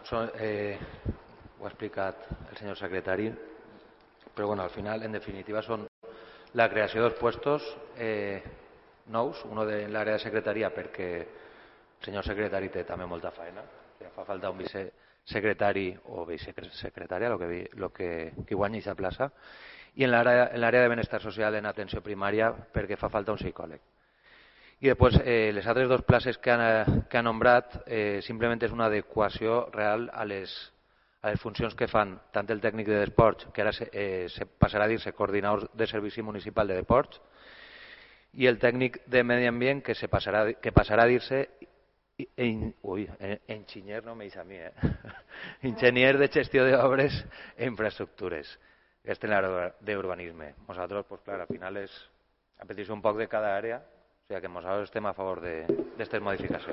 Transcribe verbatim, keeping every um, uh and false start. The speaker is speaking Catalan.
son, eh, ho ha explicat el senyor secretari, però bueno, al final, en definitiva, són la creació de dos puestos eh, nous, uno de l'àrea de secretaria perquè el senyor secretari té també molta feina, fa falta un vicesecretari o vicesecretària, lo que, lo que, que guanyi aquesta plaça, i en l'àrea de benestar social en atenció primària perquè fa falta un psicòleg. I després, eh, les altres dues places que han, que han nombrat eh, simplement és una adequació real a les, a les funcions que fan tant el tècnic de deports, que ara se, eh, se passarà a dir-se coordinador de servici municipal de deports, i el tècnic de medi ambient, que, se passarà, que passarà a dir-se en, ui, enginyer, no me dice a mi, eh? Enginyer de gestió d'obres e infraestructures. Este en l'àrea d'urbanisme. Nosaltres, pues, clar, al final és a petició un poc de cada àrea, o sigui que nosaltres estem a favor d'aquestes modificacions.